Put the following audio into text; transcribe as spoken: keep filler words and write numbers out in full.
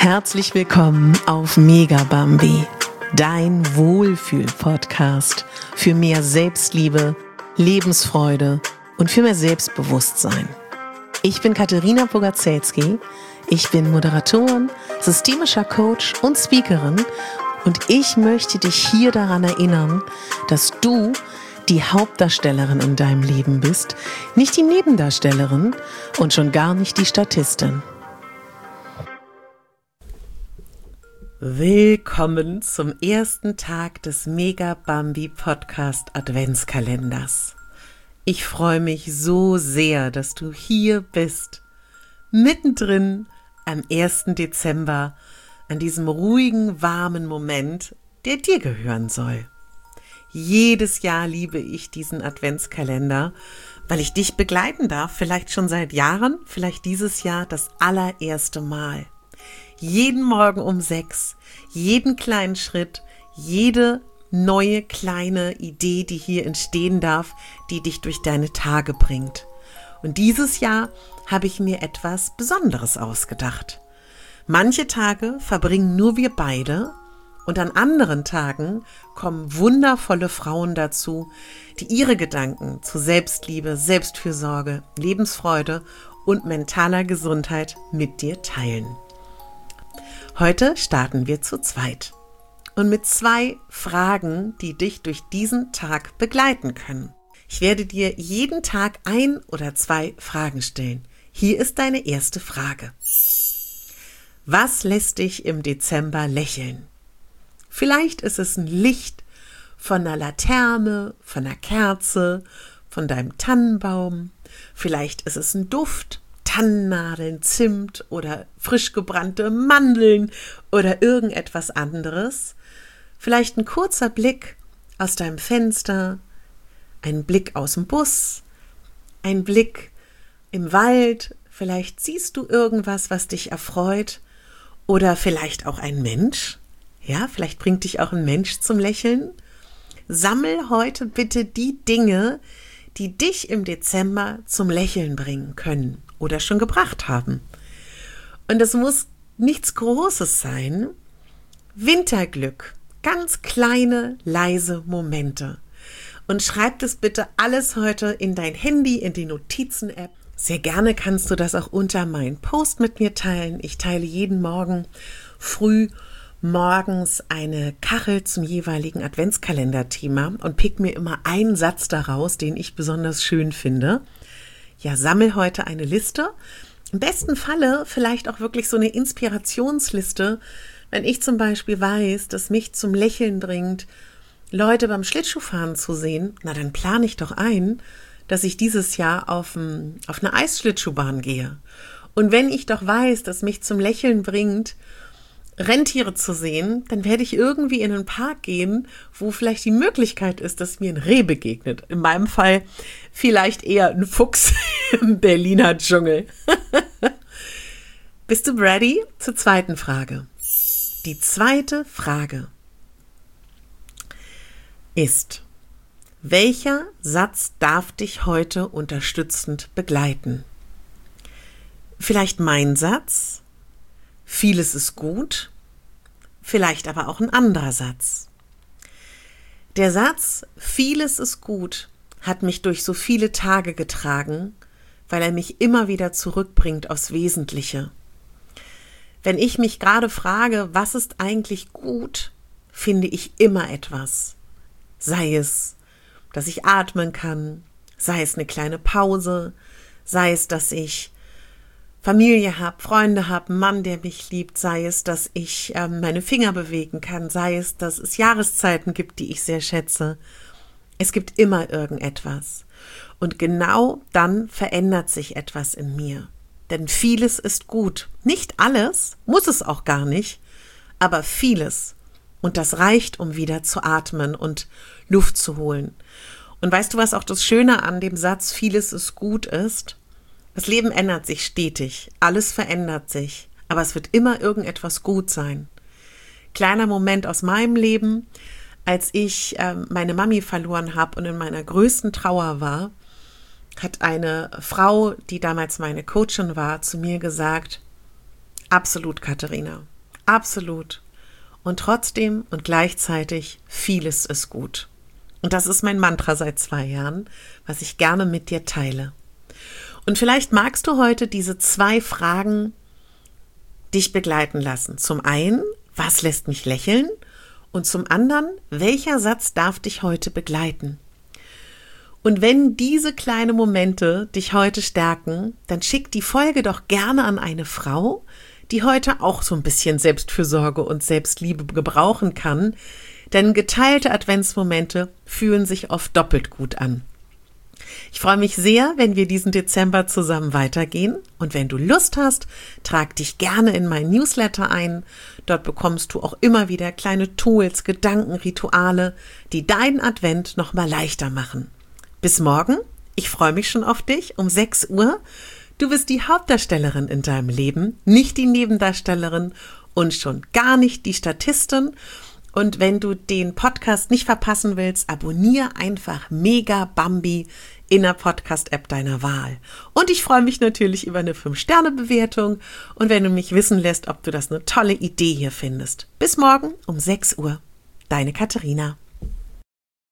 Herzlich willkommen auf Mega Bambi, dein Wohlfühl-Podcast für mehr Selbstliebe, Lebensfreude und für mehr Selbstbewusstsein. Ich bin Katharina Bogaczewski, ich bin Moderatorin, systemischer Coach und Speakerin und ich möchte dich hier daran erinnern, dass du die Hauptdarstellerin in deinem Leben bist, nicht die Nebendarstellerin und schon gar nicht die Statistin. Willkommen zum ersten Tag des Mega Bambi Podcast Adventskalenders. Ich freue mich so sehr, dass du hier bist, mittendrin am ersten Dezember, an diesem ruhigen, warmen Moment, der dir gehören soll. Jedes Jahr liebe ich diesen Adventskalender, weil ich dich begleiten darf, vielleicht schon seit Jahren, vielleicht dieses Jahr das allererste Mal. Jeden Morgen um sechs, jeden kleinen Schritt, jede neue kleine Idee, die hier entstehen darf, die dich durch deine Tage bringt. Und dieses Jahr habe ich mir etwas Besonderes ausgedacht. Manche Tage verbringen nur wir beide und an anderen Tagen kommen wundervolle Frauen dazu, die ihre Gedanken zu Selbstliebe, Selbstfürsorge, Lebensfreude und mentaler Gesundheit mit dir teilen. Heute starten wir zu zweit und mit zwei Fragen, die dich durch diesen Tag begleiten können. Ich werde dir jeden Tag ein oder zwei Fragen stellen. Hier ist deine erste Frage. Was lässt dich im Dezember lächeln? Vielleicht ist es ein Licht von einer Laterne, von einer Kerze, von deinem Tannenbaum. Vielleicht ist es ein Duft. Tannennadeln, Zimt oder frisch gebrannte Mandeln oder irgendetwas anderes. Vielleicht ein kurzer Blick aus deinem Fenster, ein Blick aus dem Bus, ein Blick im Wald. Vielleicht siehst du irgendwas, was dich erfreut oder vielleicht auch ein Mensch. Ja, vielleicht bringt dich auch ein Mensch zum Lächeln. Sammel heute bitte die Dinge, die dich im Dezember zum Lächeln bringen können oder schon gebracht haben. Und es muss nichts Großes sein. Winterglück, ganz kleine, leise Momente. Und schreib das bitte alles heute in dein Handy, in die Notizen-App. Sehr gerne kannst du das auch unter meinen Post mit mir teilen. Ich teile jeden Morgen früh morgens eine Kachel zum jeweiligen Adventskalender-Thema und pick mir immer einen Satz daraus, den ich besonders schön finde. Ja, sammel heute eine Liste. Im besten Falle vielleicht auch wirklich so eine Inspirationsliste, wenn ich zum Beispiel weiß, dass mich zum Lächeln bringt, Leute beim Schlittschuhfahren zu sehen, na dann plane ich doch ein, dass ich dieses Jahr auf, ein, auf eine Eisschlittschuhbahn gehe. Und wenn ich doch weiß, dass mich zum Lächeln bringt, Rentiere zu sehen, dann werde ich irgendwie in einen Park gehen, wo vielleicht die Möglichkeit ist, dass mir ein Reh begegnet. In meinem Fall vielleicht eher ein Fuchs im Berliner Dschungel. Bist du ready zur zweiten Frage? Die zweite Frage ist: Welcher Satz darf dich heute unterstützend begleiten? Vielleicht mein Satz? Vieles ist gut, vielleicht aber auch ein anderer Satz. Der Satz, vieles ist gut, hat mich durch so viele Tage getragen, weil er mich immer wieder zurückbringt aufs Wesentliche. Wenn ich mich gerade frage, was ist eigentlich gut, finde ich immer etwas. Sei es, dass ich atmen kann, sei es eine kleine Pause, sei es, dass ich Familie habe, Freunde habe, einen Mann, der mich liebt, sei es, dass ich ähm, meine Finger bewegen kann, sei es, dass es Jahreszeiten gibt, die ich sehr schätze. Es gibt immer irgendetwas. Und genau dann verändert sich etwas in mir. Denn vieles ist gut. Nicht alles, muss es auch gar nicht, aber vieles. Und das reicht, um wieder zu atmen und Luft zu holen. Und weißt du, was auch das Schöne an dem Satz, vieles ist gut ist? Das Leben ändert sich stetig, alles verändert sich, aber es wird immer irgendetwas gut sein. Kleiner Moment aus meinem Leben, als ich äh, meine Mami verloren habe und in meiner größten Trauer war, hat eine Frau, die damals meine Coachin war, zu mir gesagt: Absolut, Katharina, absolut. Und trotzdem und gleichzeitig vieles ist gut. Und das ist mein Mantra seit zwei Jahren, was ich gerne mit dir teile. Und vielleicht magst du heute diese zwei Fragen dich begleiten lassen. Zum einen, was lässt mich lächeln? Und zum anderen, welcher Satz darf dich heute begleiten? Und wenn diese kleinen Momente dich heute stärken, dann schick die Folge doch gerne an eine Frau, die heute auch so ein bisschen Selbstfürsorge und Selbstliebe gebrauchen kann, denn geteilte Adventsmomente fühlen sich oft doppelt gut an. Ich freue mich sehr, wenn wir diesen Dezember zusammen weitergehen, und wenn du Lust hast, trag dich gerne in mein Newsletter ein. Dort bekommst du auch immer wieder kleine Tools, Gedanken, Rituale, die deinen Advent noch mal leichter machen. Bis morgen, ich freue mich schon auf dich um sechs Uhr. Du bist die Hauptdarstellerin in deinem Leben, nicht die Nebendarstellerin und schon gar nicht die Statistin. Und wenn du den Podcast nicht verpassen willst, abonniere einfach Mega Bambi in der Podcast-App deiner Wahl. Und ich freue mich natürlich über eine fünf Sterne Bewertung und wenn du mich wissen lässt, ob du das eine tolle Idee hier findest. Bis morgen um sechs Uhr. Deine Katharina.